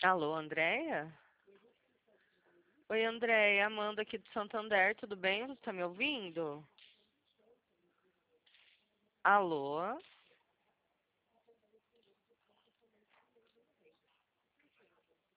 Alô, Andréia? Oi, Andréia, Amanda aqui do Santander, tudo bem? Você tá me ouvindo? Alô?